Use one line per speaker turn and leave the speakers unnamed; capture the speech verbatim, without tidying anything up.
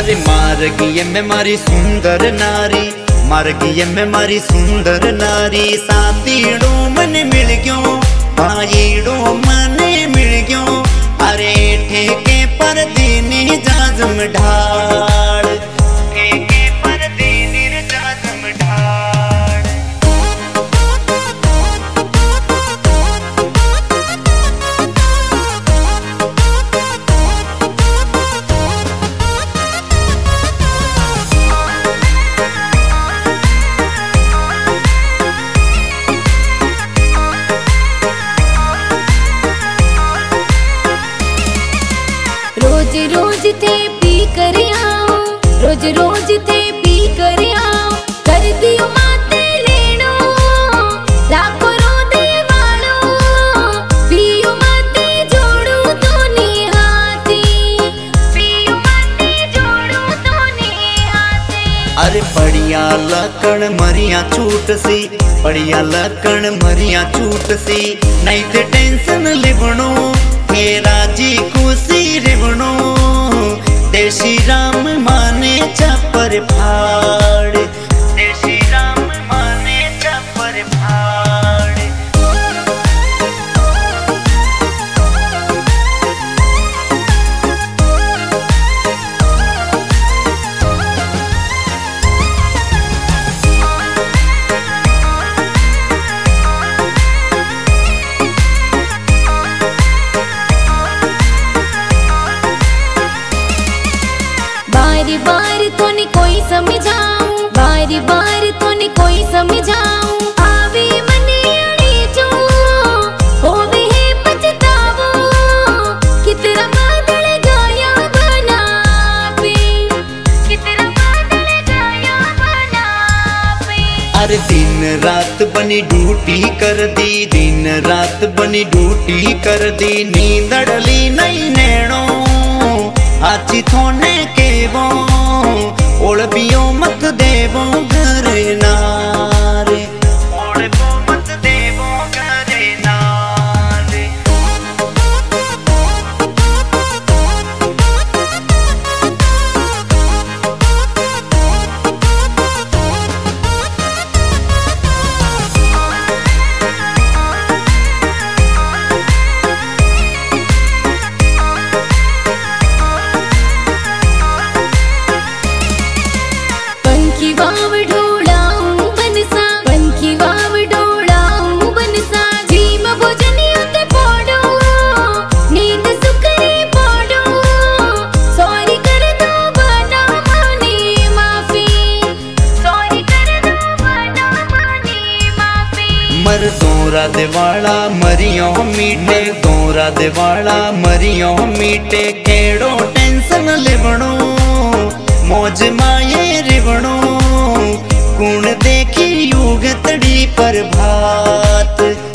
अरे मार गई मैं मारी सुंदर नारी, मार गई मैं मारी सुंदर नारी। सातीड़ो मन मिल गयो, भाईड़ो मन मिल गयो। अरे ठेके पर दीनी जाजम ढाल, ठेके पर दीनी जाजम ढाल।
रोज रोज थे पी कर आओ, रोज रोज थे पी कर आओ। कर दियो माते लेनो लाखों रोदे वालो, पियो माते जोड़ू तो निहाती, पियो माते जोड़ू तो निहाती।
अरे बढ़िया लकड़ मरिया छूट सी, बढ़िया लकड़ मरिया छूट सी। नहीं थे टेंशन लिबणो हे राजी खुशी रिबणो। देशी राम माने चपर फाड़, देशी राम माने चपर फाड़।
बारी बार तो नहीं कोई समझाऊं, बारी बार तो नहीं कोई समझाऊं। आवे मने अड़ी जो होवे है पछतावो, कितना बादल गाया बना पे, कितना बादल गाया बना पे।
अरे दिन रात बनी ड्यूटी कर दी, दिन रात बनी ड्यूटी कर दी। नींद अड़ली नहीं नैणो आची थोने के वो ओढ़बियो मत देवो घर नारे, ओढ़बो मत देवो घर नारे।
पंखी वाव ढोलाऊं बनसा, पंखी वाव ढोलाऊं बनसा। जीम भोजनियों ते पोड़ो, नींद सुकरी पोड़ो। सॉरी कर दो बना मानी माफी, सॉरी कर दो बना मानी माफी।
मर दोरा दिवाला मरियो मीटे, दोरा दिवाला मरियो मीटे। केड़ो टेंशन लिबणो मौज माये रिवणो। कुण देखी युग तड़ी पर भात।